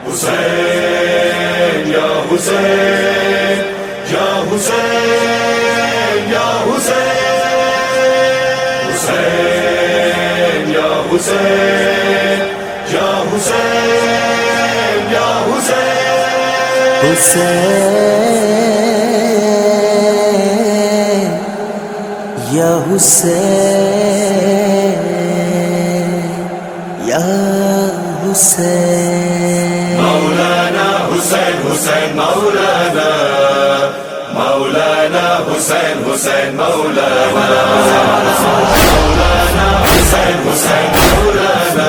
حسین یا حسین یا حسین یا حسین، حسین یا حسین یا حسین یا حسین، حسین یا حسین یا حسین، مولانا حسین حسین مولانا، مولانا حسین حسین مولانا، مولانا حسین حسین مولانا،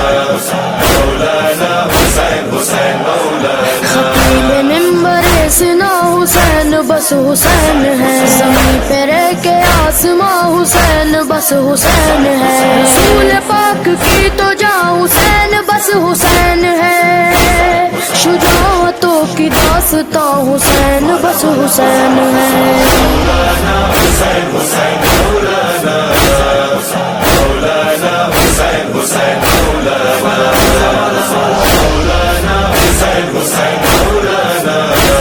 مولانا حسین حسین مولانا، خطیب ممبر سنا حسین بس حسین ہے، زمین پہ رہ کے آسماں حسین بس حسین ہے، رسول پاک کی تو جاں حسین بس حسین ہے، شجاعتوں کی داستاں حسین بس حسین ہے، مولانا حسین حسین مولانا، مولانا حسین حسین مولانا، مولانا حسین حسین مولانا،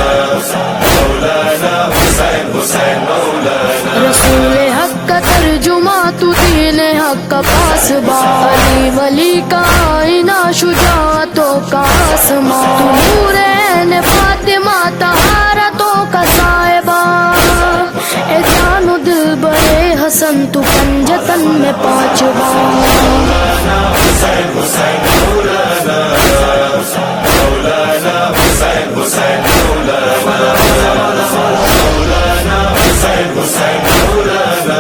مولانا حسین حسین مولانا، رسول حق کا ترجمہ تو دین حق کا پاسباں، علی ولی کا آئینہ شجاعتوں کا آسماں، تو نور عین فاطمہ طہارتوں کا صاحبہ، اے جان و دل برے حسن تو پنجتن میں پانچواں، مولانا حسین حسین مولانا، مولانا حسین حسین مولانا، مولانا حسین حسین مولانا،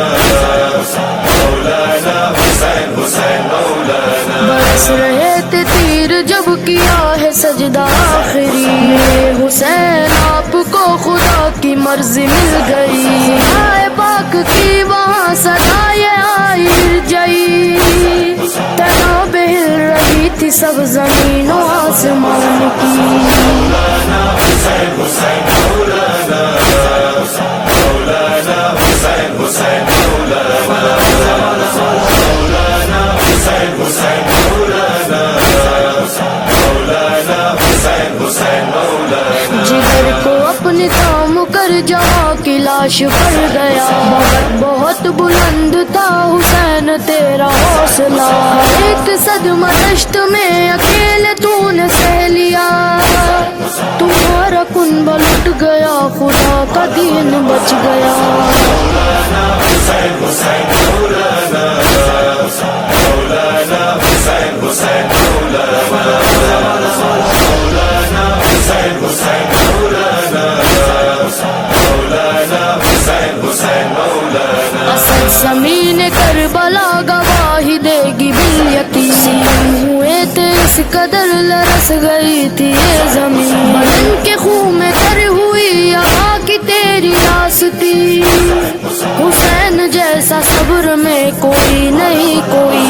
مولانا حسین حسین مولانا، برس رہے تھے تیر جب کیا ہے سجدہ آخری، حسین آپ کو خدا کی مرضی مل گئی، آئے پاک کی وہاں صدائے آئی جئی، تنا بہل رہی تھی سب زمین و آسمان کی، مولانا حسین حسین مولانا، مولانا حسین حسین مولانا، مولانا حسین حسین مولانا، مولانا حسین حسین مولانا، جگر کو اپنی تام کر جہاں کی لاش پر گیا، بہت بلند تھا حسین تیرا حوصلہ، ایک صدمہ دشت میں اکیلے تو نے سہ لیا، تمہارا کنبہ لٹ گیا خدا کا دین بچ گیا، مولانا حسین حسین مولانا، مولانا حسین حسین مولانا، مولانا حسین حسین مولانا، مولانا حسین حسین مولانا، اصل زمین کربلا گواہی دے گی بالیقین، ہوئے تھے اس قدر لرس گئی تھی یہ زمین، بدن کے خون میں تر ہوئی ہوا کی تیری آستی، حسین جیسا صبر میں کوئی نہیں کوئی